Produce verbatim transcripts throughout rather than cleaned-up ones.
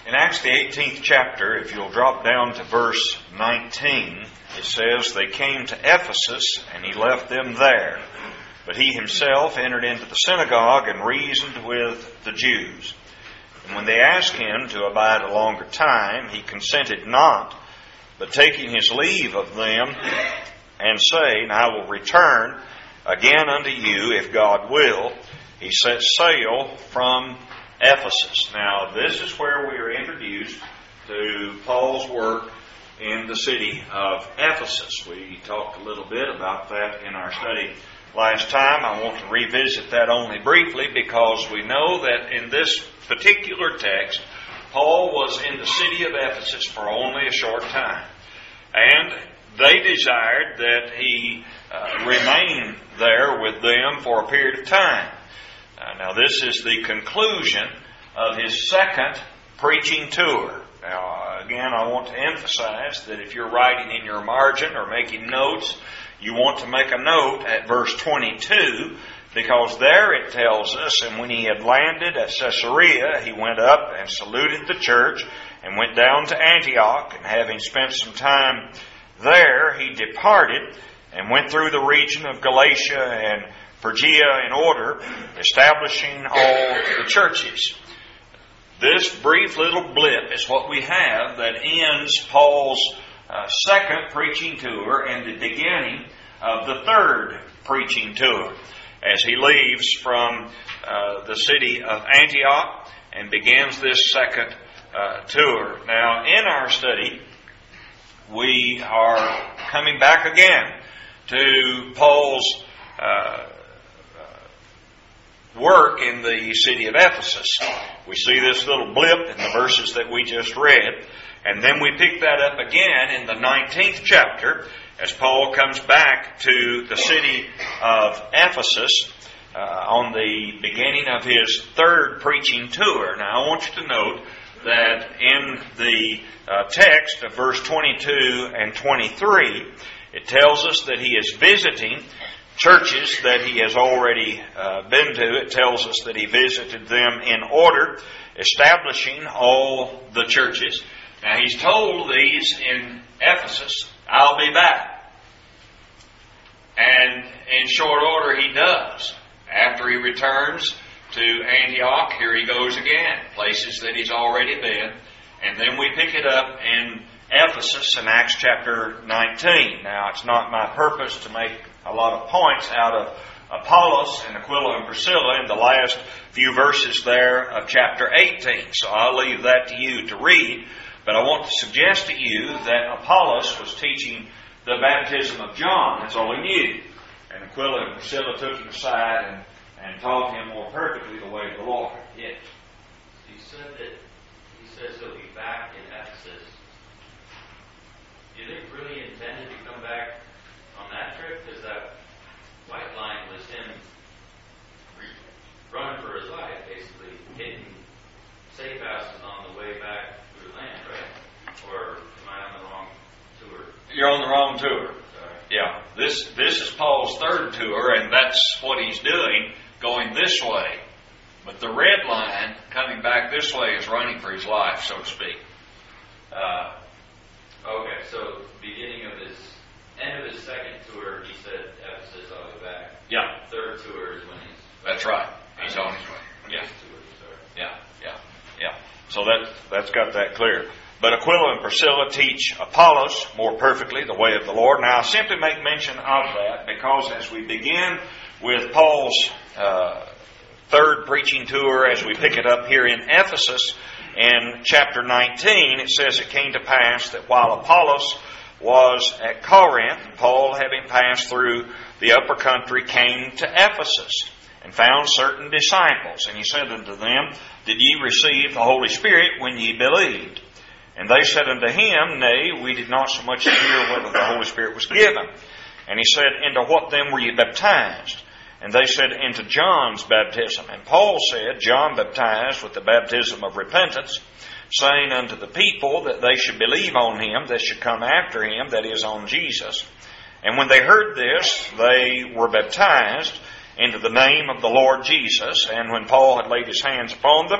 In Acts the eighteenth chapter, if you'll drop down to verse nineteen, it says, "They came to Ephesus, and he left them there. But he himself entered into the synagogue and reasoned with the Jews. And when they asked him to abide a longer time, he consented not, but taking his leave of them, and saying, I will return again unto you, if God will, he set sail from Ephesus." Now, this is where we are introduced to Paul's work in the city of Ephesus. We talked a little bit about that in our study last time. I want to revisit that only briefly because we know that in this particular text, Paul was in the city of Ephesus for only a short time. And they desired that he uh, remain there with them for a period of time. Uh, now, this is the conclusion of his second preaching tour. Now, again, I want to emphasize that if you're writing in your margin or making notes, you want to make a note at verse twenty-two, because there it tells us, "And when he had landed at Caesarea, he went up and saluted the church, and went down to Antioch, and having spent some time there, he departed, and went through the region of Galatia and Phrygia in order, establishing all the churches." This brief little blip is what we have that ends Paul's uh, second preaching tour and the beginning of the third preaching tour, as he leaves from uh, the city of Antioch and begins this second uh, tour. Now, in our study, we are coming back again to Paul's uh, work in the city of Ephesus. We see this little blip in the verses that we just read, and then we pick that up again in the nineteenth chapter as Paul comes back to the city of Ephesus uh, on the beginning of his third preaching tour. Now, I want you to note that in the uh, text of verse twenty-two and twenty-three, it tells us that he is visiting churches that he has already uh, been to. It tells us that he visited them in order, establishing all the churches. Now, he's told these in Ephesus, "I'll be back." And in short order, he does. After he returns to Antioch, here he goes again, places that he's already been. And then we pick it up in Ephesus in Acts chapter nineteen. Now, it's not my purpose to make a lot of points out of Apollos and Aquila and Priscilla in the last few verses there of chapter eighteen. So I'll leave that to you to read. But I want to suggest to you that Apollos was teaching the baptism of John. That's all he knew. And Aquila and Priscilla took him aside and, and taught him more perfectly the way of the Lord. Yes. He said that he says he'll be back in Ephesus. Do you think really intended to come back on that trip? Because that white line was him running for his life, basically hitting safe houses on the way back through land, right? Or am I on the wrong tour? You're on the wrong tour. Sorry. Yeah. This this is Paul's third tour, and that's what he's doing, going this way. But the red line coming back this way is running for his life, so to speak. Uh, okay, so beginning of his end of his second tour, he said Ephesus, I'll be back. Yeah. Third tour is when he's... That's right. He's on his way. Yeah. Tour, sorry. Yeah, yeah, yeah. So that, that's got that clear. But Aquila and Priscilla teach Apollos more perfectly the way of the Lord. Now, I simply make mention of that because as we begin with Paul's uh, third preaching tour, as we pick it up here in Ephesus, in chapter nineteen, it says, "It came to pass that while Apollos was at Corinth, Paul, having passed through the upper country, came to Ephesus, and found certain disciples. And he said unto them, Did ye receive the Holy Spirit when ye believed? And they said unto him, Nay, we did not so much hear whether the Holy Spirit was given. And he said, Into what then were ye baptized? And they said, Into John's baptism. And Paul said, John baptized with the baptism of repentance, saying unto the people that they should believe on him that should come after him, that is, on Jesus. And when they heard this, they were baptized into the name of the Lord Jesus. And when Paul had laid his hands upon them,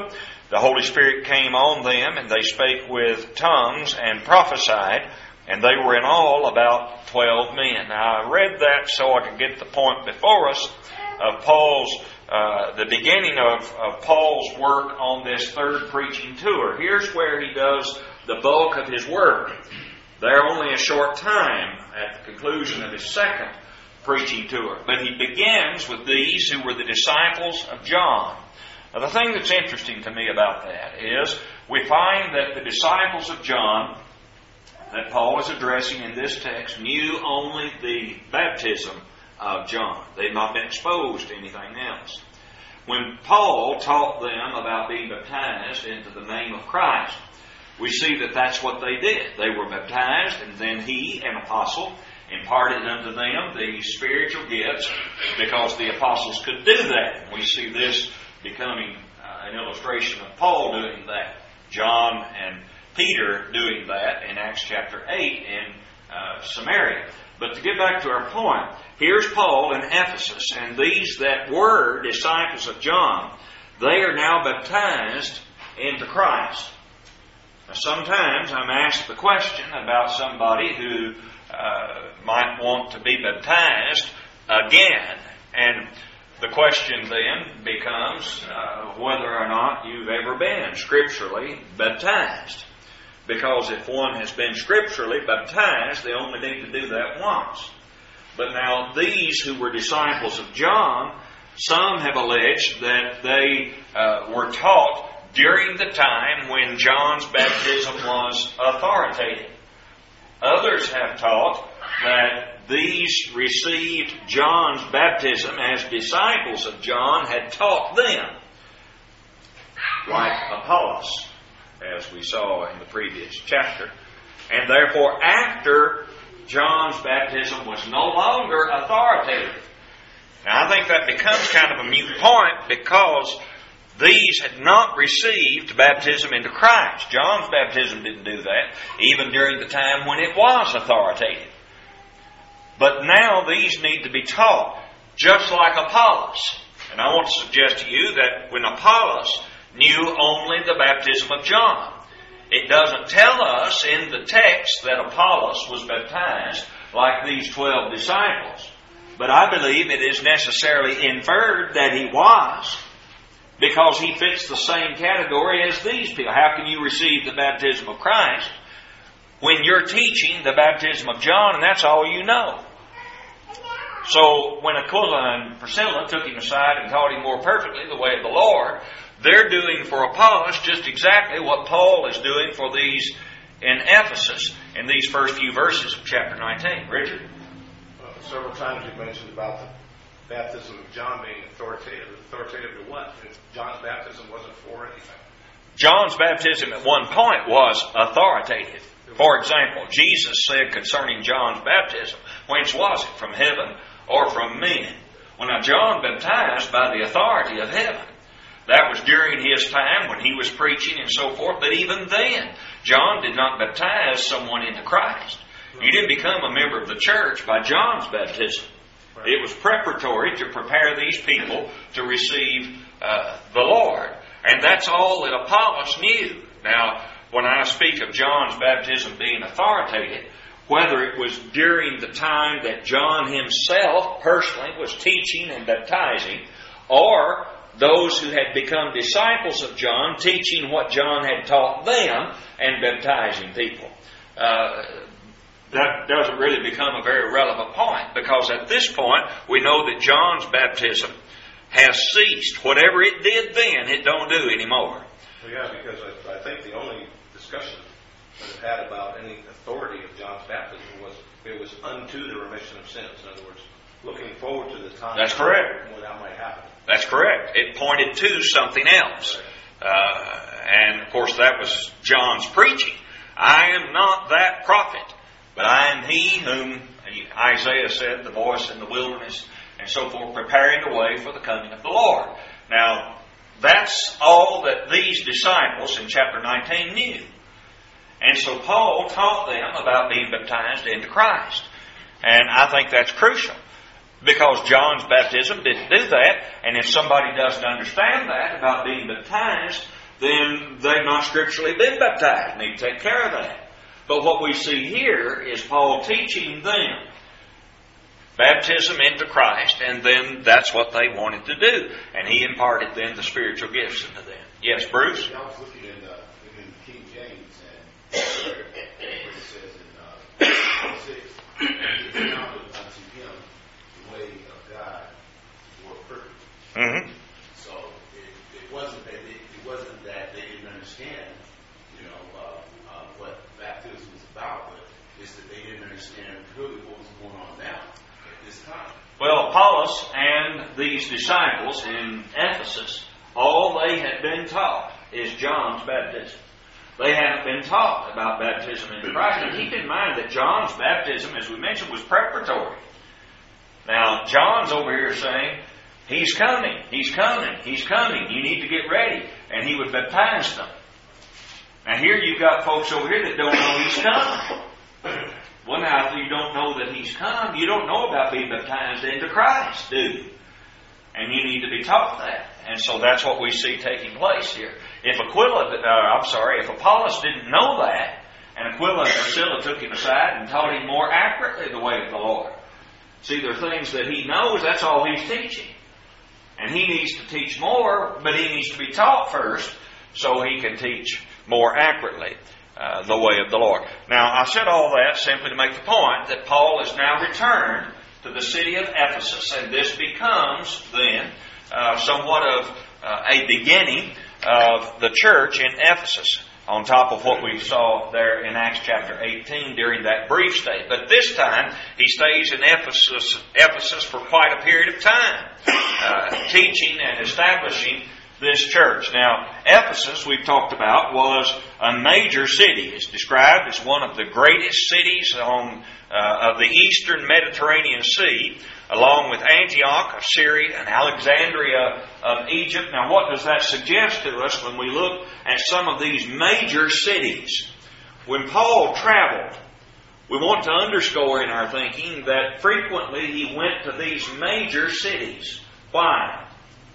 the Holy Spirit came on them, and they spake with tongues and prophesied, and they were in all about twelve men. Now, I read that so I could get the point before us of Paul's, uh, the beginning of, of Paul's work on this third preaching tour. Here's where he does the bulk of his work. There only a short time at the conclusion of his second preaching tour. But he begins with these who were the disciples of John. Now, the thing that's interesting to me about that is we find that the disciples of John that Paul is addressing in this text knew only the baptism of John. They'd not been exposed to anything else. When Paul taught them about being baptized into the name of Christ, we see that that's what they did. They were baptized, and then he, an apostle, imparted unto them the spiritual gifts because the apostles could do that. And we see this becoming uh, an illustration of Paul doing that. John and Peter doing that in Acts chapter eight in uh, Samaria. But to get back to our point, here's Paul in Ephesus, and these that were disciples of John, they are now baptized into Christ. Now, sometimes I'm asked the question about somebody who uh, might want to be baptized again, and the question then becomes uh, whether or not you've ever been scripturally baptized. Because if one has been scripturally baptized, they only need to do that once. But now these who were disciples of John, some have alleged that they uh, were taught during the time when John's baptism was authoritative. Others have taught that these received John's baptism as disciples of John had taught them, like Apollos, as we saw in the previous chapter. And therefore, after John's baptism was no longer authoritative. Now, I think that becomes kind of a moot point because these had not received baptism into Christ. John's baptism didn't do that, even during the time when it was authoritative. But now these need to be taught, just like Apollos. And I want to suggest to you that when Apollos knew only the baptism of John, it doesn't tell us in the text that Apollos was baptized like these twelve disciples. But I believe it is necessarily inferred that he was, because he fits the same category as these people. How can you receive the baptism of Christ when you're teaching the baptism of John and that's all you know? So when Aquila and Priscilla took him aside and taught him more perfectly the way of the Lord, they're doing for Apollos just exactly what Paul is doing for these in Ephesus in these first few verses of chapter nineteen. Richard? Well, several times you mentioned about the baptism of John being authoritative. Authoritative to what? If John's baptism wasn't for anything. John's baptism at one point was authoritative. For example, Jesus said concerning John's baptism, whence was it? From heaven or from men? Well, now John baptized by the authority of heaven. That was during his time when he was preaching and so forth. But even then, John did not baptize someone into Christ. You didn't become a member of the church by John's baptism. It was preparatory to prepare these people to receive uh, the Lord. And that's all that Apollos knew. Now, when I speak of John's baptism being authoritative, whether it was during the time that John himself personally was teaching and baptizing, or those who had become disciples of John teaching what John had taught them and baptizing people, uh, that doesn't really become a very relevant point, because at this point we know that John's baptism has ceased. Whatever it did then, it don't do anymore. Well, yeah, because I, I think the only discussion that it had about any authority of John's baptism was it was unto the remission of sins. In other words, looking forward to the time. That's correct. When that might happen. That's correct. It pointed to something else. Uh, and, of course, that was John's preaching. I am not that prophet, but I am he whom Isaiah said, the voice in the wilderness, and so forth, preparing the way for the coming of the Lord. Now, that's all that these disciples in chapter nineteen knew. And so Paul taught them about being baptized into Christ. And I think that's crucial, because John's baptism didn't do that. And if somebody doesn't understand that about being baptized, then they've not scripturally been baptized. Need to take care of that. But what we see here is Paul teaching them baptism into Christ, and then that's what they wanted to do. And he imparted then the spiritual gifts into them. Yes, Bruce? I was looking in, uh, in King James, and where it says in uh, six, it sounded unto him the way of God for purpose. Mm-hmm. So it, it wasn't that it, it wasn't that they didn't understand, you know, uh, uh, what baptism was about, but it's that they didn't understand really what was going on now at this time. Well, Apollos and these disciples in Ephesus, all they had been taught is John's baptism. They hadn't been taught about baptism in Christ. And keep in mind that John's baptism, as we mentioned, was preparatory. Now, John's over here saying, He's coming, He's coming, He's coming. You need to get ready. And he would baptize them. Now here you've got folks over here that don't know He's coming. Well, now, if you don't know that He's come, you don't know about being baptized into Christ, do you? And you need to be taught that. And so that's what we see taking place here. If Aquila, uh, I'm sorry, if Apollos didn't know that, and Aquila and Priscilla took him aside and taught him more accurately the way of the Lord. See, there are things that he knows, that's all he's teaching. And he needs to teach more, but he needs to be taught first so he can teach more accurately uh, the way of the Lord. Now, I said all that simply to make the point that Paul is now returned to the city of Ephesus, and this becomes then uh, somewhat of uh, a beginning of the church in Ephesus, on top of what we saw there in Acts chapter eighteen during that brief stay. But this time, he stays in Ephesus, Ephesus for quite a period of time, uh, teaching and establishing this church. Now, Ephesus, we've talked about, was a major city. It's described as one of the greatest cities on, uh, of the eastern Mediterranean Sea, along with Antioch of Syria and Alexandria of Egypt. Now, what does that suggest to us when we look at some of these major cities? When Paul traveled, we want to underscore in our thinking that frequently he went to these major cities. Why?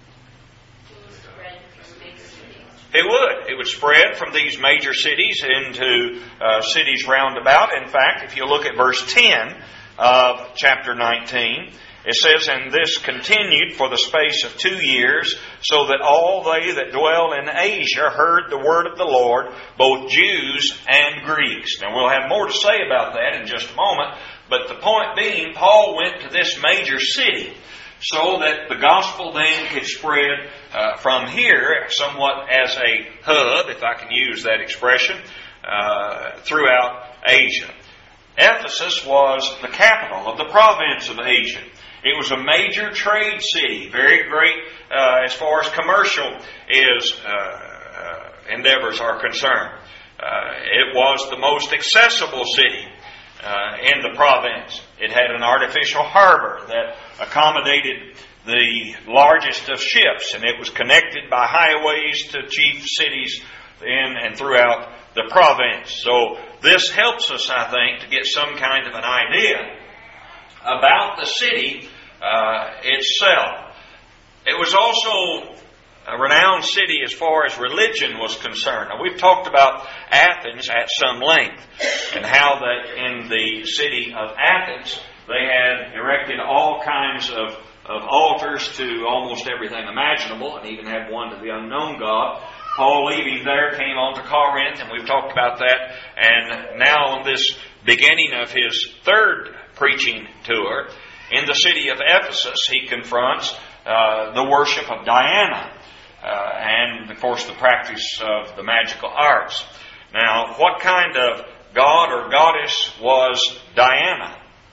It would. It would spread from these major cities into uh, cities round about. In fact, if you look at verse ten of chapter nineteen, it says, "And this continued for the space of two years, so that all they that dwell in Asia heard the word of the Lord, both Jews and Greeks." Now, we'll have more to say about that in just a moment, but the point being, Paul went to this major city so that the gospel then could spread uh, from here, somewhat as a hub, if I can use that expression, uh, throughout Asia. Ephesus was the capital of the province of Asia. It was a major trade city, very great uh, as far as commercial is, uh, uh, endeavors are concerned. Uh, it was the most accessible city uh, in the province. It had an artificial harbor that accommodated the largest of ships, and it was connected by highways to chief cities in and throughout the province. So this helps us, I think, to get some kind of an idea about the city uh, itself. It was also a renowned city as far as religion was concerned. Now, we've talked about Athens at some length, and how that in the city of Athens they had erected all kinds of, of altars to almost everything imaginable, and even had one to the unknown God. Paul, leaving there, came on to Corinth, and we've talked about that. And now on this beginning of his third preaching tour, in the city of Ephesus, he confronts uh, the worship of Diana, uh, and, of course, the practice of the magical arts. Now, what kind of god or goddess was Diana?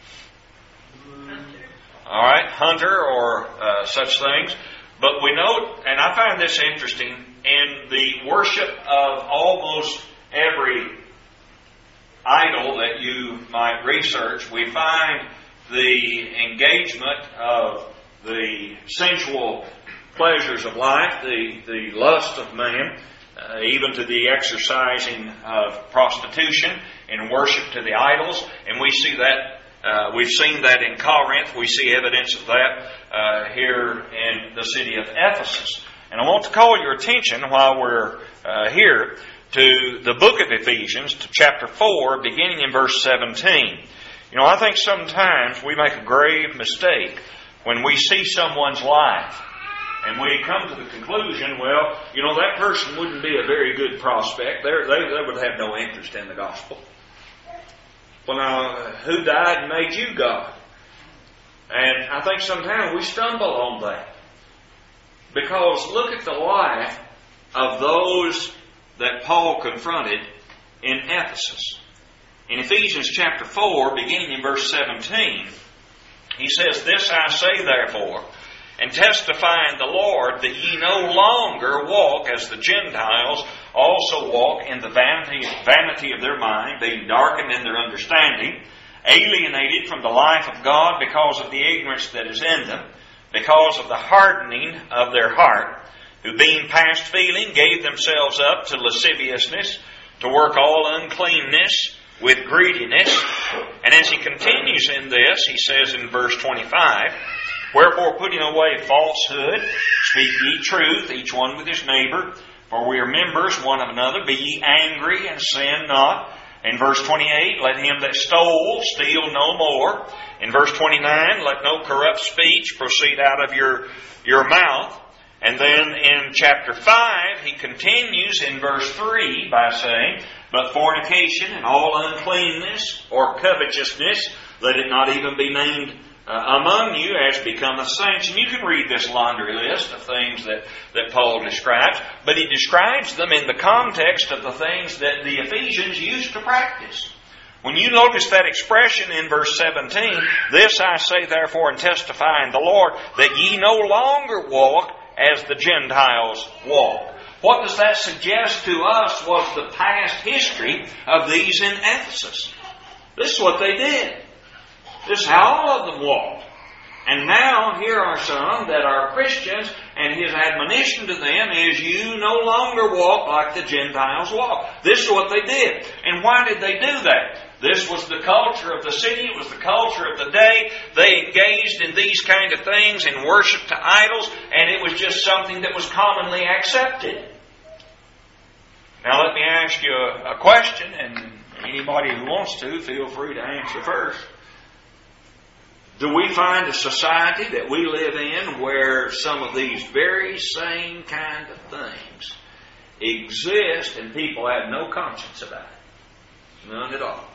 All right, hunter or uh, such things. But we note, and I find this interesting, in the worship of almost every idol that you might research, we find the engagement of the sensual pleasures of life, the, the lust of man, uh, even to the exercising of prostitution and worship to the idols. And we see that, uh, we've seen that in Corinth. We see evidence of that uh, here in the city of Ephesus. And I want to call your attention while we're uh, here to the book of Ephesians, to chapter four, beginning in verse seventeen. You know, I think sometimes we make a grave mistake when we see someone's life and we come to the conclusion, well, you know, that person wouldn't be a very good prospect. They're, they they would have no interest in the gospel. Well, now, who died and made you God? And I think sometimes we stumble on that. Because look at the life of those that Paul confronted in Ephesus. In Ephesians chapter four, beginning in verse seventeen, he says, "This I say therefore, and testify in the Lord, that ye no longer walk as the Gentiles also walk in the vanity, vanity of their mind, being darkened in their understanding, alienated from the life of God because of the ignorance that is in them, because of the hardening of their heart, who being past feeling gave themselves up to lasciviousness, to work all uncleanness with greediness." And as he continues in this, he says in verse twenty-five, "Wherefore, putting away falsehood, speak ye truth, each one with his neighbor, for we are members one of another. Be ye angry, and sin not." In verse twenty-eight, "Let him that stole steal no more." In verse twenty-nine, "Let no corrupt speech proceed out of your, your mouth." And then in chapter five, he continues in verse three by saying, "But fornication and all uncleanness or covetousness, let it not even be named uh, among you as becometh saints." And you can read this laundry list of things that, that Paul describes, but he describes them in the context of the things that the Ephesians used to practice. When you notice that expression in verse seventeen, "This I say therefore and testify in the Lord, that ye no longer walk as the Gentiles walk." What does that suggest to us was the past history of these in Ephesus. This is what they did. This is how all of them walked. And now here are some that are Christians, and his admonition to them is, you no longer walk like the Gentiles walk. This is what they did. And why did they do that? This was the culture of the city. It was the culture of the day. They engaged in these kind of things, in worship to idols, and it was just something that was commonly accepted. Now let me ask you a, a question, and anybody who wants to, feel free to answer first. Do we find a society that we live in where some of these very same kind of things exist and people have no conscience about it? None at all.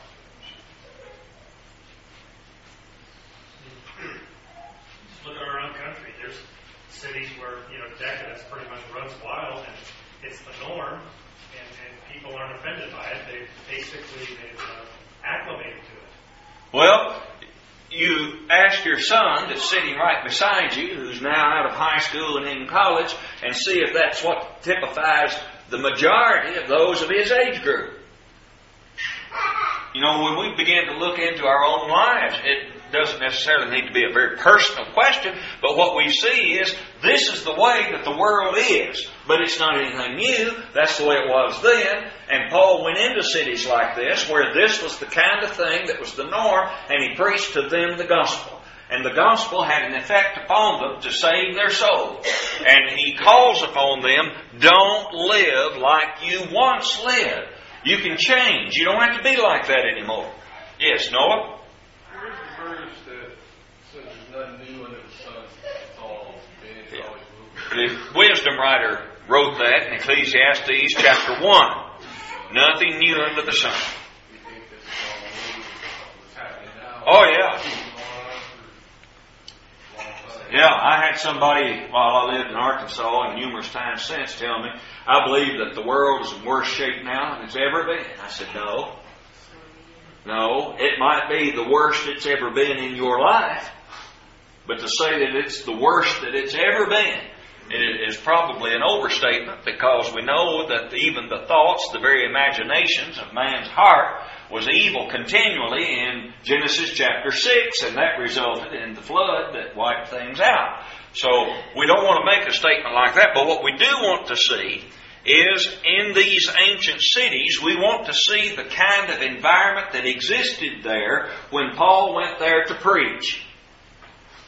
Just look at our own country. There's cities where, you know, decadence pretty much runs wild, and it's the norm, and, and people aren't offended by it. They basically they've uh, acclimated to it. Well, you ask your son that's sitting right beside you, who's now out of high school and in college, and see if that's what typifies the majority of those of his age group. You know, when we begin to look into our own lives, it doesn't necessarily need to be a very personal question, but what we see is this is the way that the world is. But it's not anything new. That's the way it was then. And Paul went into cities like this, where this was the kind of thing that was the norm, and he preached to them the gospel. And the gospel had an effect upon them to save their souls. And he calls upon them, don't live like you once lived. You can change. You don't have to be like that anymore. Yes, Noah? Where's the verse that says there's nothing new under the sun? It's all been, it's Yeah. always moving. The wisdom writer wrote that in Ecclesiastes chapter one. Nothing new under the sun. We think this is all new, what's happening now. Oh, yeah. It's been going on for a long time. Yeah, I had somebody while I lived in Arkansas and numerous times since tell me, I believe that the world is in worse shape now than it's ever been. I said, no. No, it might be the worst it's ever been in your life, but to say that it's the worst that it's ever been it is probably an overstatement, because we know that even the thoughts, the very imaginations of man's heart was evil continually in Genesis chapter six, and that resulted in the flood that wiped things out. So we don't want to make a statement like that, but what we do want to see is in these ancient cities, we want to see the kind of environment that existed there when Paul went there to preach.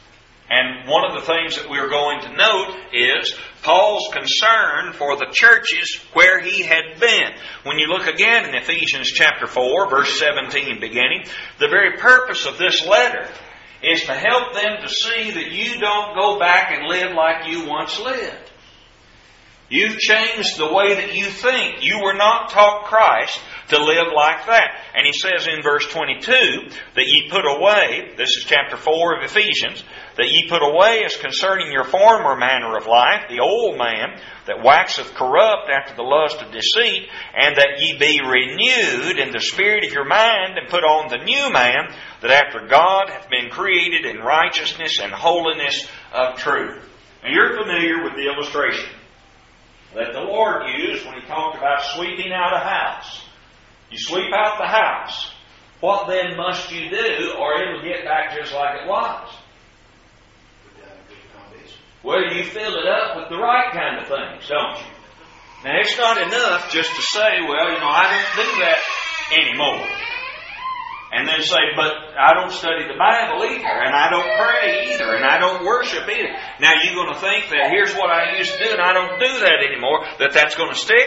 And one of the things that we're going to note is Paul's concern for the churches where he had been. When you look again in Ephesians chapter four, verse seventeen beginning, the very purpose of this letter is to help them to see that you don't go back and live like you once lived. You've changed the way that you think. You were not taught Christ to live like that. And he says in verse twenty-two that ye put away, this is chapter four of Ephesians, that ye put away as concerning your former manner of life, the old man that waxeth corrupt after the lust of deceit, and that ye be renewed in the spirit of your mind, and put on the new man, that after God hath been created in righteousness and holiness of truth. Now you're familiar with the illustration that the Lord used when He talked about sweeping out a house. You sweep out the house. What then must you do, or it'll get back just like it was? Put down a good foundation. Well, you fill it up with the right kind of things, don't you? Now, it's not enough just to say, well, you know, I don't do that anymore. And then say, but I don't study the Bible either, and I don't pray either, and I don't worship either. Now you're going to think that here's what I used to do, and I don't do that anymore, that that's going to stick?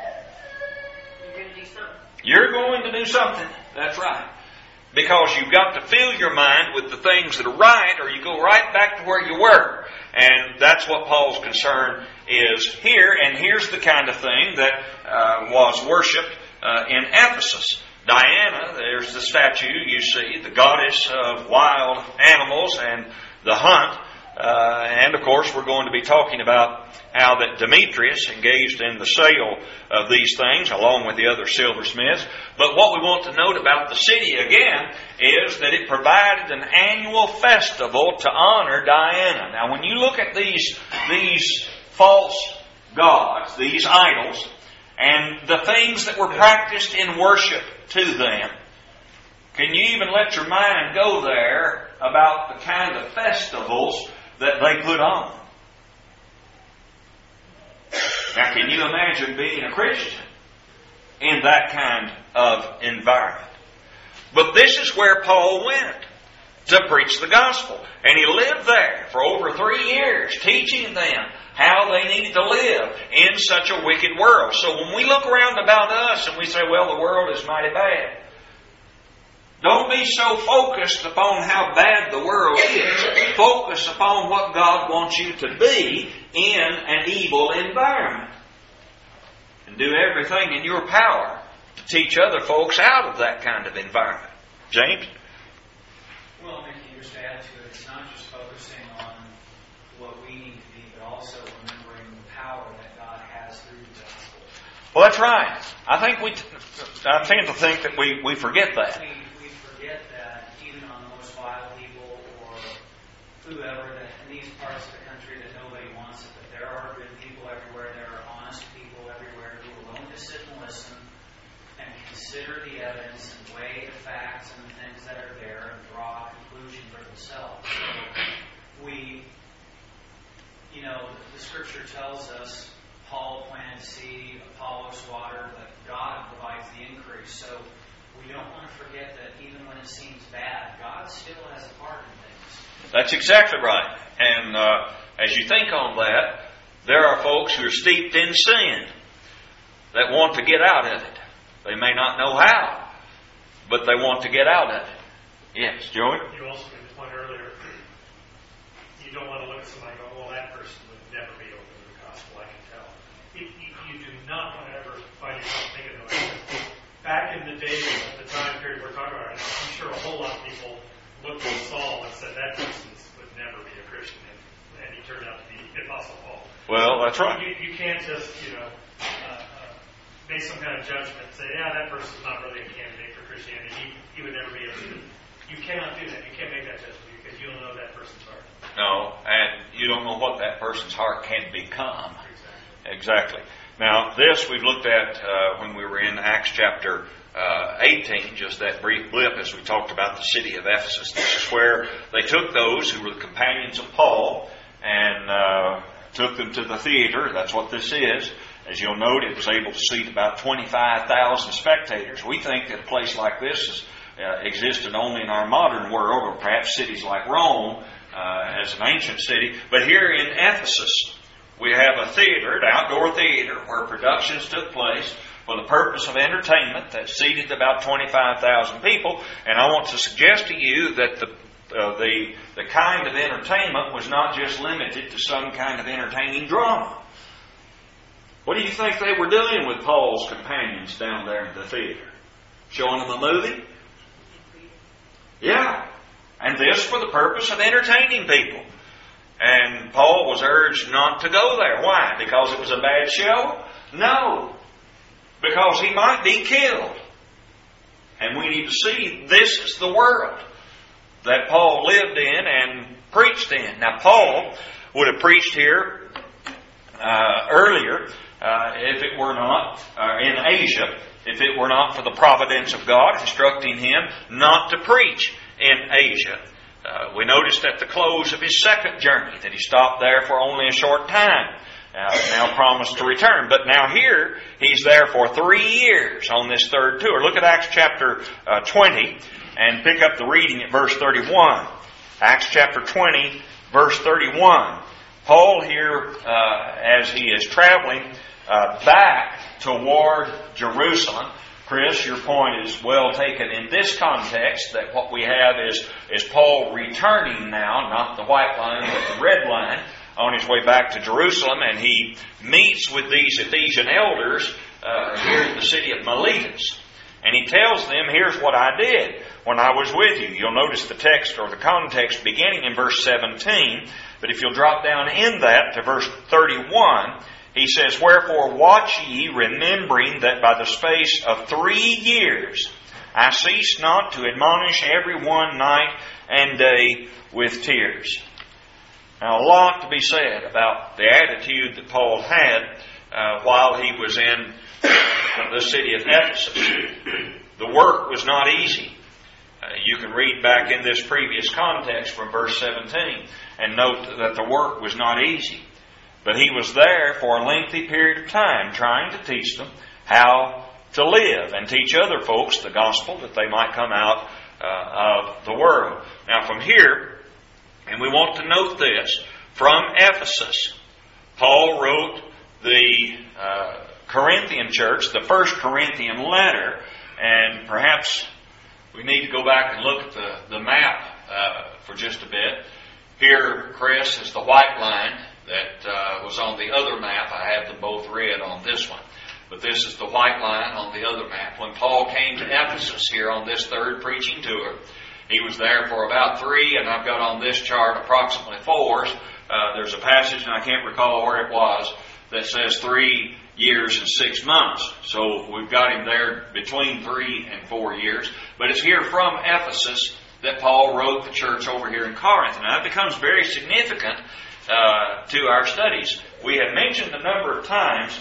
You're going to do something. You're going to do something. That's right. Because you've got to fill your mind with the things that are right, or you go right back to where you were. And that's what Paul's concern is here. And here's the kind of thing that uh, was worshipped uh, in Ephesus. Diana, there's the statue you see, the goddess of wild animals and the hunt. Uh, and of course we're going to be talking about how that Demetrius engaged in the sale of these things along with the other silversmiths. But what we want to note about the city again is that it provided an annual festival to honor Diana. Now when you look at these, these false gods, these idols, and the things that were practiced in worship to them, can you even let your mind go there about the kind of festivals that they put on? Now, can you imagine being a Christian in that kind of environment? But this is where Paul went to preach the gospel. And he lived there for over three years, teaching them how they needed to live in such a wicked world. So when we look around about us and we say, well, the world is mighty bad, don't be so focused upon how bad the world is. Focus upon what God wants you to be in an evil environment. And do everything in your power to teach other folks out of that kind of environment. James? Well, I think just to add to it, it's not just focusing on what we need to be, but also remembering the power that God has through the gospel. Well, that's right. I think we, I tend to think that we, we forget that. We, we forget that even on the most vile people or whoever, that in these parts of the country that nobody wants it, that there are good people everywhere, there are honest people everywhere who are willing to sit and listen and consider the evidence and weigh the facts and the things that are there and draw a conclusion for themselves. So we, you know, the Scripture tells us Paul planted seed, Apollos watered, but God provides the increase. So we don't want to forget that even when it seems bad, God still has a part in things. That's exactly right. And uh, as you think on that, there are folks who are steeped in sin that want to get out of it. They may not know how, but they want to get out of it. Yes, Joey? You also made the point earlier, you don't want to look at somebody and go, well, that person would never be open to the gospel, I can tell. You, you, you do not want to ever find yourself thinking that way. Back in the days, at the time period we're talking about right now, I'm sure a whole lot of people looked at Saul and said that person would never be a Christian, and, and he turned out to be the Apostle Paul. Well, that's right. You, you can't just, you know, uh, uh, make some kind of judgment and say, yeah, that person's not really a candidate for Christianity. He, he would never be able to. You cannot do that. You can't make that judgment because you don't know that person's heart. No, and you don't know what that person's heart can become. Exactly. Exactly. Now, this we've looked at uh, when we were in Acts chapter uh, eighteen, just that brief blip as we talked about the city of Ephesus. This is where they took those who were the companions of Paul and uh, took them to the theater. That's what this is. As you'll note, it was able to seat about twenty-five thousand spectators. We think that a place like this is, uh, existed only in our modern world, or perhaps cities like Rome, uh, uh, as an ancient city. But here in Ephesus, we have a theater, an outdoor theater, where productions took place for the purpose of entertainment that seated about twenty-five thousand people. And I want to suggest to you that the uh, the the kind of entertainment was not just limited to some kind of entertaining drama. What do you think they were doing with Paul's companions down there in the theater? Showing them a movie? Yeah. And this for the purpose of entertaining people. And Paul was urged not to go there. Why? Because it was a bad show? No. Because he might be killed. And we need to see this is the world that Paul lived in and preached in. Now, Paul would have preached here uh, earlier uh, if it were not uh, in Asia, if it were not for the providence of God instructing him not to preach in Asia. Uh, we noticed at the close of his second journey that he stopped there for only a short time. Uh, now promised to return. But now here, he's there for three years on this third tour. Look at Acts chapter uh, twenty and pick up the reading at verse thirty-one. Acts chapter twenty, verse thirty-one. Paul here, uh, as he is traveling uh, back toward Jerusalem. Chris, your point is well taken in this context, that what we have is, is Paul returning now, not the white line, but the red line, on his way back to Jerusalem, and he meets with these Ephesian elders uh, here in the city of Miletus. And he tells them, here's what I did when I was with you. You'll notice the text or the context beginning in verse seventeen, but if you'll drop down in that to verse thirty-one, he says, wherefore watch ye, remembering that by the space of three years I cease not to admonish every one night and day with tears. Now, a lot to be said about the attitude that Paul had uh, while he was in the city of Ephesus. The work was not easy. Uh, you can read back in this previous context from verse seventeen and note that the work was not easy. But he was there for a lengthy period of time trying to teach them how to live and teach other folks the gospel that they might come out uh, of the world. Now from here, and we want to note this, from Ephesus, Paul wrote the uh, Corinthian church, the first Corinthian letter, and perhaps we need to go back and look at the, the map uh, for just a bit. Here, Chris, is the white line that uh, was on the other map. I have them both red on this one. But this is the white line on the other map. When Paul came to Ephesus here on this third preaching tour, he was there for about three, and I've got on this chart approximately four. Uh, there's a passage, and I can't recall where it was, that says three years and six months. So we've got him there between three and four years. But it's here from Ephesus that Paul wrote the church over here in Corinth. Now it becomes very significant uh, to our studies. We have mentioned a number of times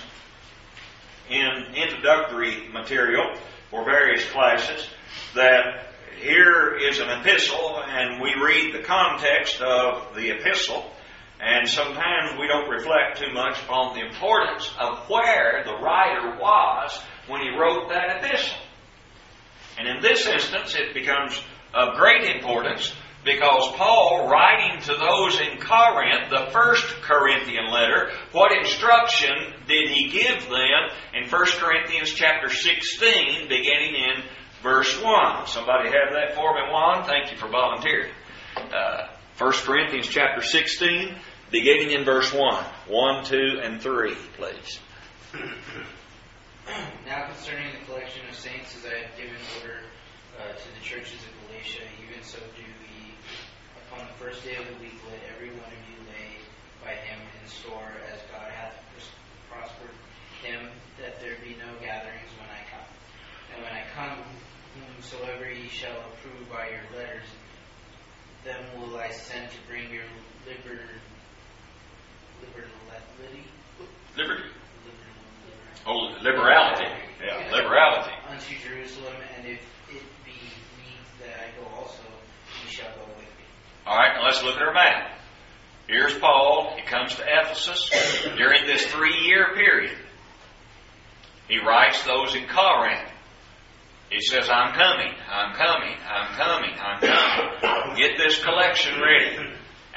in introductory material for various classes that here is an epistle, and we read the context of the epistle, and sometimes we don't reflect too much on the importance of where the writer was when he wrote that epistle. And in this instance, it becomes of great importance because Paul, writing to those in Corinth, the first Corinthian letter, what instruction did he give them in First Corinthians chapter sixteen, beginning in verse one? Somebody have that for me, Juan? Thank you for volunteering. Uh, First Corinthians chapter sixteen, beginning in verse one. one, two, and three, please. Now concerning the collection of saints, as I have given order uh, to the churches of Galatia, even so do ye. Upon the first day of the week, let every one of you lay by him in store, as God hath prospered him, that there be no gatherings when I come. And when I come, whomsoever ye shall approve by your letters, them will I send to bring your liber, liber, liberty, Liberty. Oh, liberality. Yeah, liberality. Unto Jerusalem, and if it be needs that I go also, ye shall go with me. All right, now let's look at our map. Here's Paul. He comes to Ephesus during this three-year period. He writes those in Corinth. He says, I'm coming, I'm coming, I'm coming, I'm coming. Get this collection ready.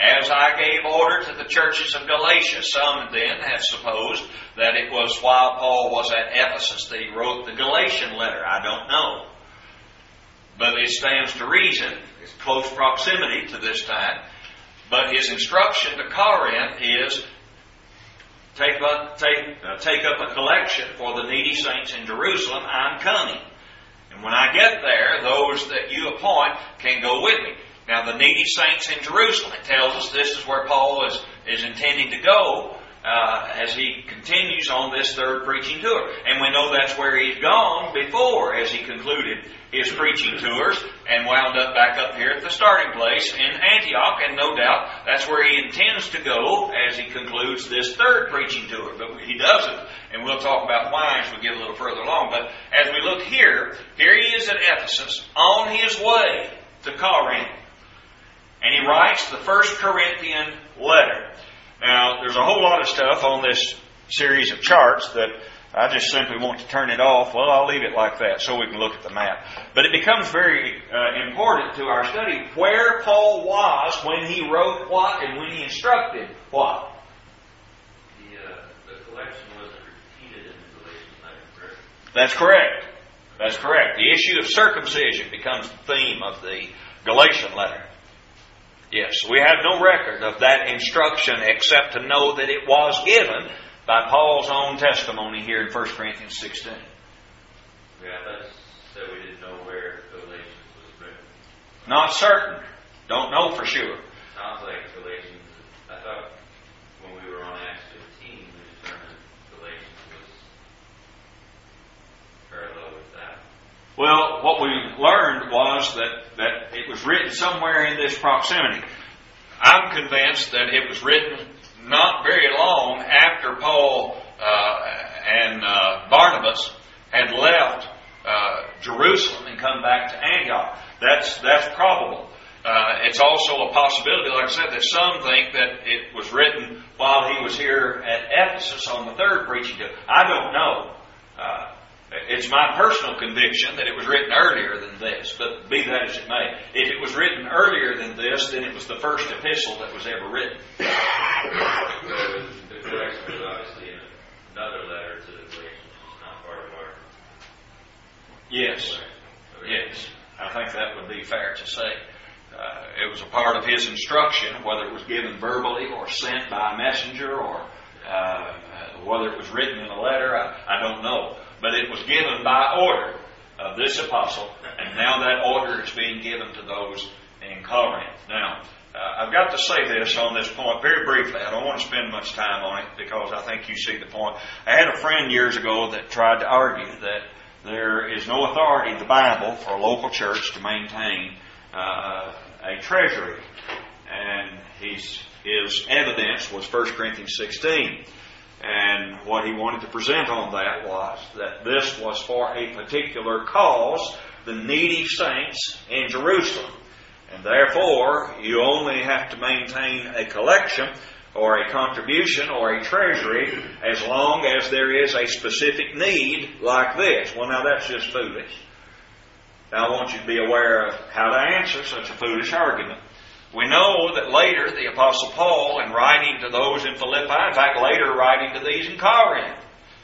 as I gave order to the churches of Galatia. Some then have supposed that it was while Paul was at Ephesus that he wrote the Galatian letter. I don't know. But it stands to reason, it's close proximity to this time. But his instruction to Corinth is, take up, take, uh, take up a collection for the needy saints in Jerusalem. I'm coming. And when I get there, those that you appoint can go with me. Now, the needy saints in Jerusalem, it tells us this is where Paul is, is intending to go uh, as he continues on this third preaching tour. And we know that's where he's gone before as he concluded his preaching tours and wound up back up here at the starting place in Antioch. And no doubt that's where he intends to go as he concludes this third preaching tour. But he doesn't. And we'll talk about why as we get a little further along. But as we look here, here he is at Ephesus on his way to Corinth. And he writes the First Corinthian letter. Now, there's a whole lot of stuff on this series of charts that I just simply want to turn it off. Well, I'll leave it like that so we can look at the map. But it becomes very uh, important to our study where Paul was when he wrote what and when he instructed what. The, uh, the collection wasn't repeated in the Galatian letter, correct? That's correct. That's correct. The issue of circumcision becomes the theme of the Galatian letter. Yes, we have no record of that instruction except to know that it was given by Paul's own testimony here in First Corinthians sixteen. Yeah, that said we didn't know where Galatians was written. Not certain. Don't know for sure. Sounds like Galatians. I thought when we were on Acts fifteen, we determined Galatians was parallel with that. Well, what we learned was that, that it was written somewhere in this proximity. I'm convinced that it was written not very long after Paul uh, and uh, Barnabas had left uh, Jerusalem and come back to Antioch. That's that's probable. Uh, it's also a possibility, like I said, that some think that it was written while he was here at Ephesus on the third preaching tour. I don't know. Uh, It's my personal conviction that it was written earlier than this, but be that as it may. If it was written earlier than this, then it was the first epistle that was ever written. The, the correction was obviously in another letter to the Galatians, which is not part of our... Yes. Yes. I think that would be fair to say. Uh, it was a part of his instruction, whether it was given verbally or sent by a messenger or uh, whether it was written in a letter, I, I don't know. But it was given by order of this apostle, and now that order is being given to those in Corinth. Now, uh, I've got to say this on this point very briefly. I don't want to spend much time on it because I think you see the point. I had a friend years ago that tried to argue that there is no authority in the Bible for a local church to maintain uh, a treasury. And his, his evidence was First Corinthians sixteen. And what he wanted to present on that was that this was for a particular cause, the needy saints in Jerusalem. And therefore, you only have to maintain a collection or a contribution or a treasury as long as there is a specific need like this. Well, now that's just foolish. Now I want you to be aware of how to answer such a foolish argument. We know that later the Apostle Paul, in writing to those in Philippi, in fact later writing to these in Corinth,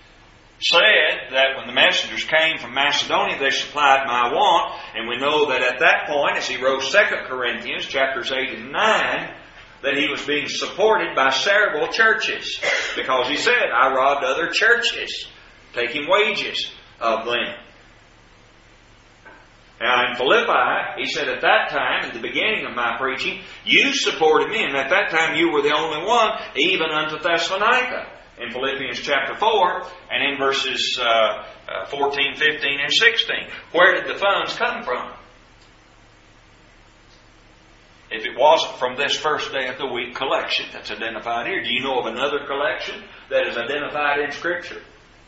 said that when the messengers came from Macedonia, they supplied my want. And we know that at that point, as he wrote Second Corinthians, chapters eight and nine, that he was being supported by several churches. Because he said, I robbed other churches, taking wages of them. Now in Philippi, he said at that time, at the beginning of my preaching, you supported me, and at that time you were the only one, even unto Thessalonica. In Philippians chapter four, and in verses uh, uh, fourteen, fifteen, and sixteen. Where did the funds come from? If it wasn't from this first day of the week collection that's identified here, do you know of another collection that is identified in Scripture?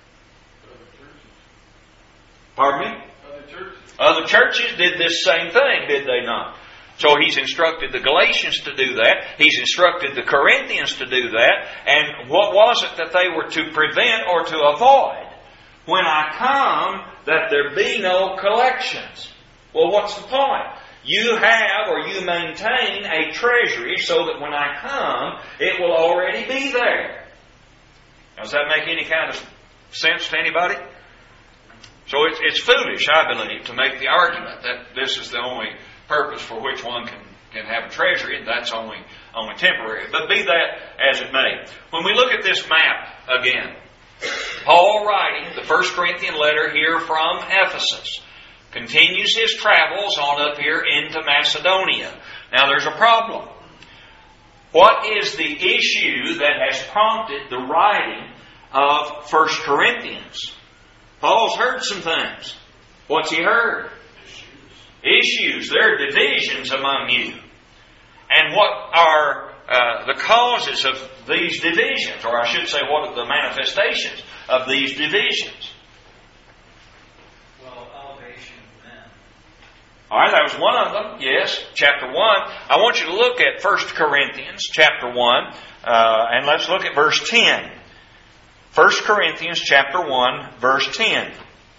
Pardon me? Other churches. Other churches did this same thing, did they not? So he's instructed the Galatians to do that. He's instructed the Corinthians to do that. And what was it that they were to prevent or to avoid? When I come, that there be no collections. Well, what's the point? you have or you maintain a treasury so that when I come, it will already be there. Now, does that make any kind of sense to anybody? So it's, it's foolish, I believe, to make the argument that this is the only purpose for which one can, can have a treasury, and that's only, only temporary. But be that as it may. When we look at this map again, Paul writing the First Corinthian letter here from Ephesus continues his travels on up here into Macedonia. Now there's a problem. What is the issue that has prompted the writing of First Corinthians? Paul's heard some things. What's he heard? Issues. There are divisions among you. And what are uh, the causes of these divisions? Or I should say, what are the manifestations of these divisions? Well, elevation of men. All right, that was one of them. Yes, chapter one. I want you to look at First Corinthians chapter one, uh, and let's look at verse ten. First Corinthians chapter one, verse ten.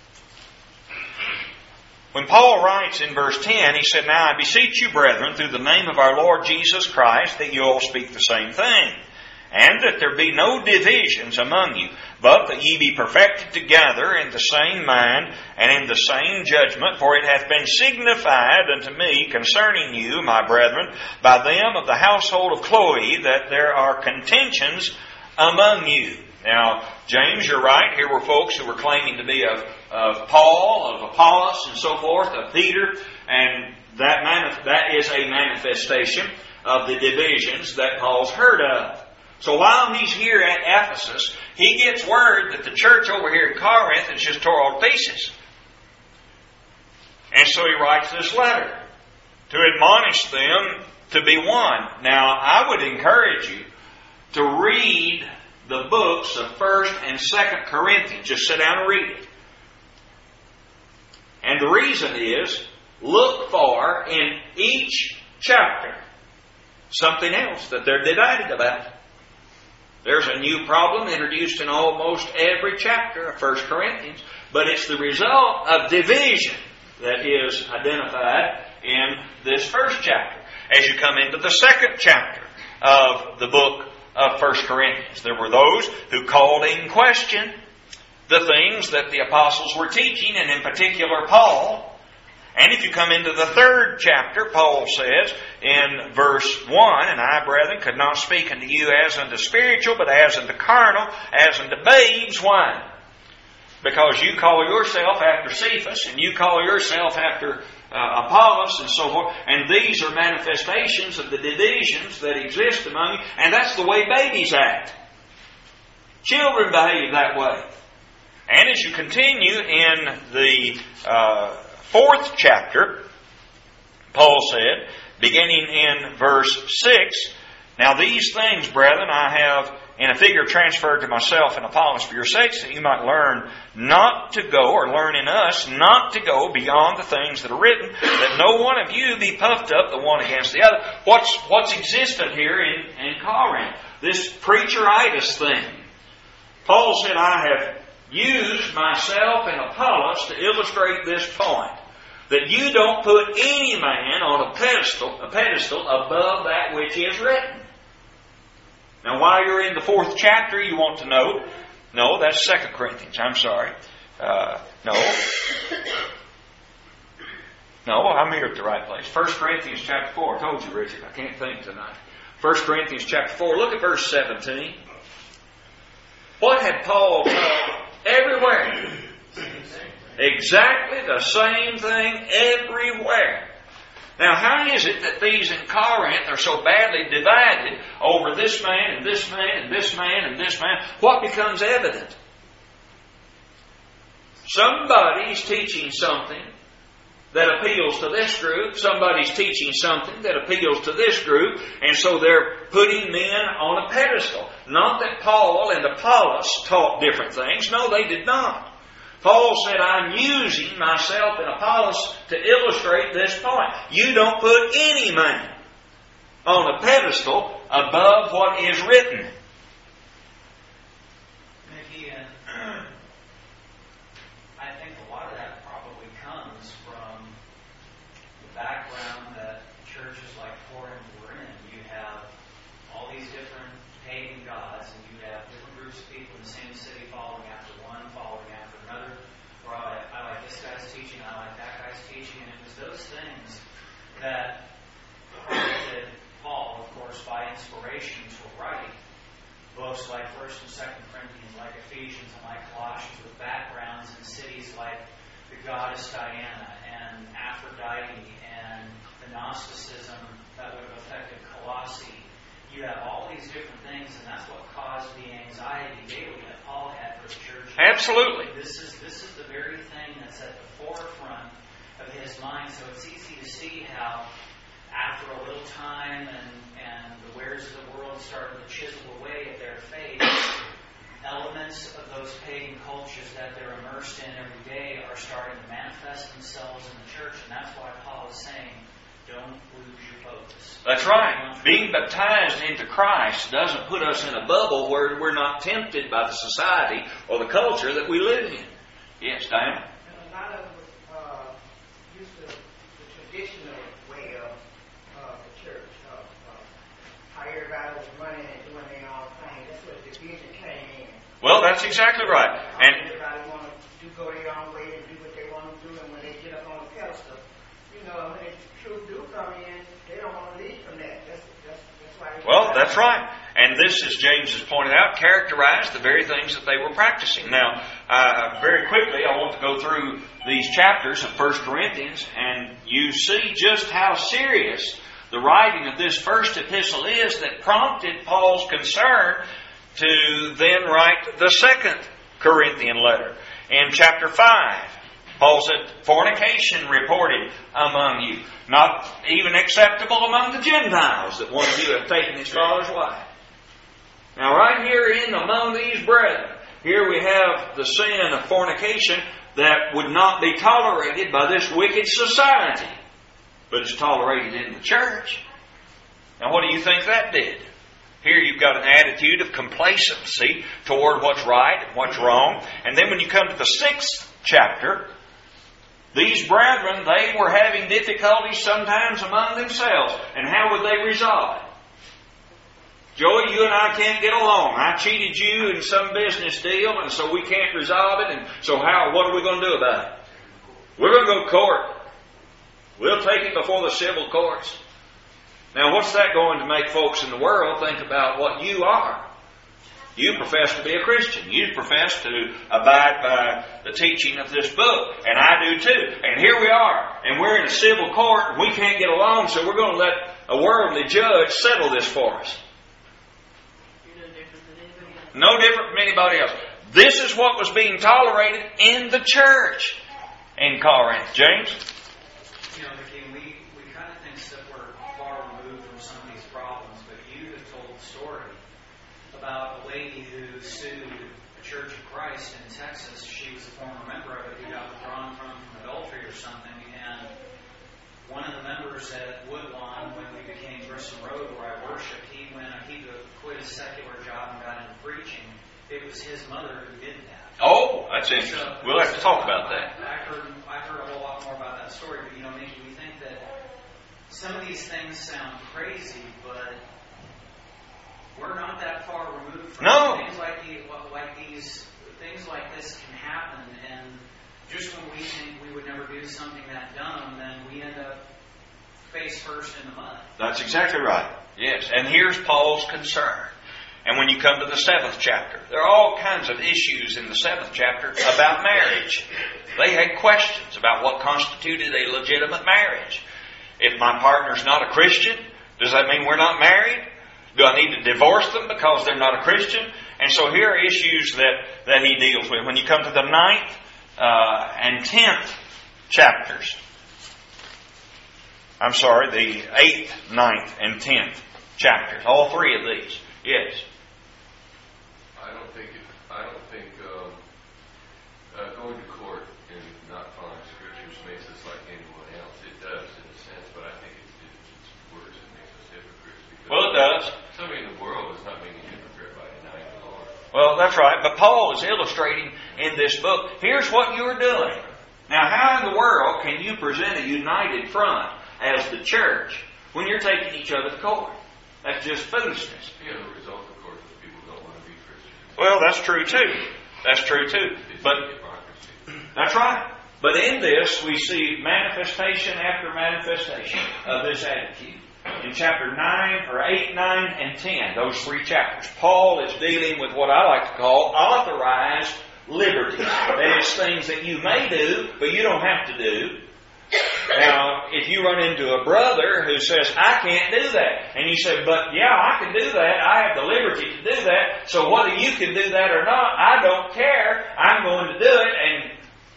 When Paul writes in verse ten, he said, Now I beseech you, brethren, through the name of our Lord Jesus Christ, that you all speak the same thing, and that there be no divisions among you, but that ye be perfected together in the same mind and in the same judgment. For it hath been signified unto me concerning you, my brethren, by them of the household of Chloe, that there are contentions among you. Now, James, you're right. Here were folks who were claiming to be of, of Paul, of Apollos, and so forth, of Peter, and that manif- that is a manifestation of the divisions that Paul's heard of. So while he's here at Ephesus, he gets word that the church over here in Corinth is just tore all to pieces. And so he writes this letter to admonish them to be one. Now, I would encourage you to read the books of First and Second Corinthians. Just sit down and read it. And the reason is, look for in each chapter something else that they're divided about. There's a new problem introduced in almost every chapter of First Corinthians, but it's the result of division that is identified in this first chapter. As you come into the second chapter of the book of First Corinthians, there were those who called in question the things that the apostles were teaching, and in particular Paul. And if you come into the third chapter, Paul says in verse one, And I, brethren, could not speak unto you as unto spiritual, but as unto carnal, as unto babes. Why? Because you call yourself after Cephas, and you call yourself after uh, Apollos, and so forth. And these are manifestations of the divisions that exist among you. And that's the way babies act. Children behave that way. And as you continue in the uh, fourth chapter, Paul said, beginning in verse six, Now these things, brethren, I have in a figure transferred to myself and Apollos for your sakes, that you might learn not to go, or learn in us, not to go beyond the things that are written, that no one of you be puffed up the one against the other. What's, what's existent here in, in Corinth? This preacheritis thing. Paul said, I have used myself and Apollos to illustrate this point, that you don't put any man on a pedestal, a pedestal above that which is written. Now, while you're in the fourth chapter, you want to note, no, that's Second Corinthians, I'm sorry. Uh, no. No, I'm here at the right place. First Corinthians chapter four. I told you, Richard, I can't think tonight. First Corinthians chapter four. Look at verse seventeen. What had Paul taught everywhere? Exactly the same thing everywhere. Now, how is it that these in Corinth are so badly divided over this man and this man and this man and this man? What becomes evident? Somebody's teaching something that appeals to this group. Somebody's teaching something that appeals to this group. And so they're putting men on a pedestal. Not that Paul and Apollos taught different things. No, they did not. Paul said, I'm using myself and Apollos to illustrate this point. You don't put any man on a pedestal above what is written. Mickey, and I think a lot of that probably comes from the background was those things that prompted Paul, of course, by inspiration to write books like First and Second Corinthians, like Ephesians and like Colossians, with backgrounds in cities like the goddess Diana and Aphrodite and the Gnosticism that would have affected Colossae. You have all these different things, and that's what caused the anxiety daily that Paul had for the church. Absolutely. This is this is the very thing that's at the forefront of his mind. So it's easy to see how, after a little time and, and the wares of the world started to chisel away at their faith, elements of those pagan cultures that they're immersed in every day are starting to manifest themselves in the church, and that's why Paul is saying, don't lose your focus. That's right. Being baptized into Christ doesn't put us in a bubble where we're not tempted by the society or the culture that we live in. Yes, Diana? And a lot of us uh, used to the traditional way of uh, the church, of uh, how everybody was running and doing their own thing. That's where the division came in. Well, that's exactly right. And everybody want to do go their own way and do what they want to do, and when they get up on the pedestal, you know, when the truth do come in, they don't want to leave from that. That's, that's, that's why. Well, that's right. And this, as James has pointed out, characterized the very things that they were practicing. Now, uh, very quickly, I want to go through these chapters of First Corinthians, and you see just how serious the writing of this first epistle is that prompted Paul's concern to then write the second Corinthian letter. In chapter five, Paul said, fornication reported among you, not even acceptable among the Gentiles, that one of you have taken his father's wife. Now right here in among these brethren, here we have the sin of fornication that would not be tolerated by this wicked society, but it's tolerated in the church. Now what do you think that did? Here you've got an attitude of complacency toward what's right and what's wrong. And then when you come to the sixth chapter, these brethren, they were having difficulties sometimes among themselves. And how would they resolve it? Joey, you and I can't get along. I cheated you in some business deal, and so we can't resolve it. And so how? What are we going to do about it? We're going to go to court. We'll take it before the civil courts. Now, what's that going to make folks in the world think about what you are? You profess to be a Christian. You profess to abide by the teaching of this book. And I do too. And here we are. And we're in a civil court. And we can't get along. So we're going to let a worldly judge settle this for us. You're no different than anybody else. No different from anybody else. This is what was being tolerated in the church in Corinth. James? You know, Mickey, we, we kind of think that we're far removed from some of these problems, but you have told the story about a lady who sued the Church of Christ in Texas. She was a former member of it who got withdrawn from from adultery or something, and one of the members at Woodlawn, when we became Grissom Road, where I worshiped, he went, he quit his secular job and got into preaching. It was his mother who did that. Oh, that's interesting. So, we'll have to talk about that. I, I heard I heard a whole lot more about that story, but you know, Mickey, we think that some of these things sound crazy, but we're not that far removed from no. things like the, like these things like this can happen, and just when we think we would never do something that dumb, then we end up face first in the mud. That's exactly right. Yes, and here's Paul's concern. And when you come to the seventh chapter, there are all kinds of issues in the seventh chapter about marriage. They had questions about what constituted a legitimate marriage. If my partner's not a Christian, does that mean we're not married? Do I need to divorce them because they're not a Christian? And so here are issues that, that he deals with. When you come to the ninth uh, and tenth chapters, I'm sorry, the eighth, ninth, and tenth chapters, all three of these. Yes. I don't think it, I don't think um, uh, going to court and not following scriptures makes us like anyone else. It does in a sense, but I think it's, it's worse. It makes us hypocrites. Well, it does. Somebody in the world is not being a hypocrite by denying the Lord. Well, that's right. But Paul is illustrating in this book, here's what you're doing. Now, how in the world can you present a united front as the church when you're taking each other to court? That's just foolishness. Yeah, the result, of course, is people don't want to be Christians. Well, that's true too. That's true too. But that's right. But in this, we see manifestation after manifestation of this attitude. In chapter nine, or eight, nine, and ten, those three chapters, Paul is dealing with what I like to call authorized liberty. That is, things that you may do, but you don't have to do. Now, if you run into a brother who says, I can't do that, and you say, but yeah, I can do that, I have the liberty to do that, so whether you can do that or not, I don't care, I'm going to do it, and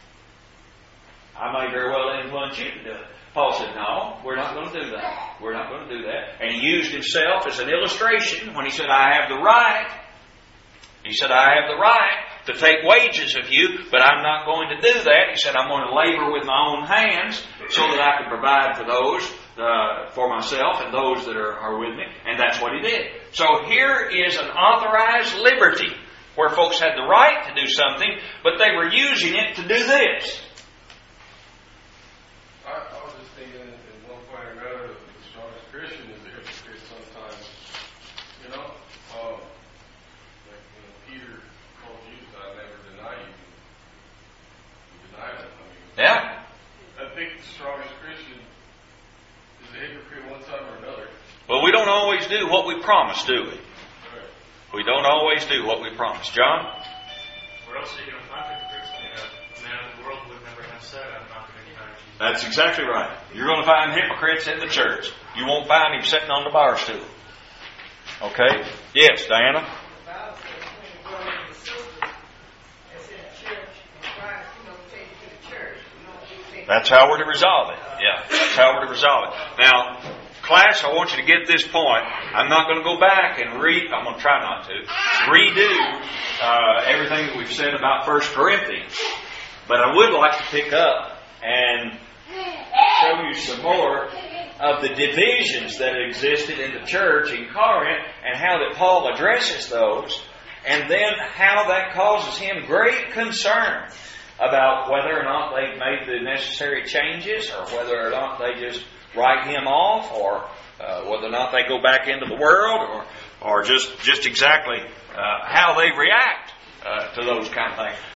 I may very well influence you to do it. Paul said, no, we're not going to do that. We're not going to do that. And he used himself as an illustration when he said, I have the right. He said, I have the right to take wages of you, but I'm not going to do that. He said, I'm going to labor with my own hands so that I can provide for those, uh, for myself and those that are, are with me. And that's what he did. So here is an authorized liberty where folks had the right to do something, but they were using it to do this. I, I was just thinking at one point or another that the strongest Christian is a hypocrite sometimes. You know? Um, like when Peter told Jesus, I never deny you. He denied him. I mean, Yeah. I think the strongest Christian is a hypocrite one time or another. But we don't always do what we promise, do we? Right. We don't always do what we promise. John? Where else are you going to find hypocrites? I mean, a man of the world would never have said, I'm not going to deny Jesus. That's exactly right. You're going to find hypocrites in the church. You won't find him sitting on the bar stool. Okay? Yes, Diana? The Bible says when the brothers and sisters that's in the church and Christ, you know, take you to the church. You know, you take That's how we're to resolve it. Yeah, that's how we're to resolve it. Now, class, I want you to get this point. I'm not going to go back and read, I'm going to try not to, redo uh, everything that we've said about First Corinthians. But I would like to pick up and show you some more of the divisions that existed in the church in Corinth and how that Paul addresses those, and then how that causes him great concern about whether or not they've made the necessary changes, or whether or not they just write him off, or uh, whether or not they go back into the world, or or just, just exactly uh, how they react uh, to those kind of things.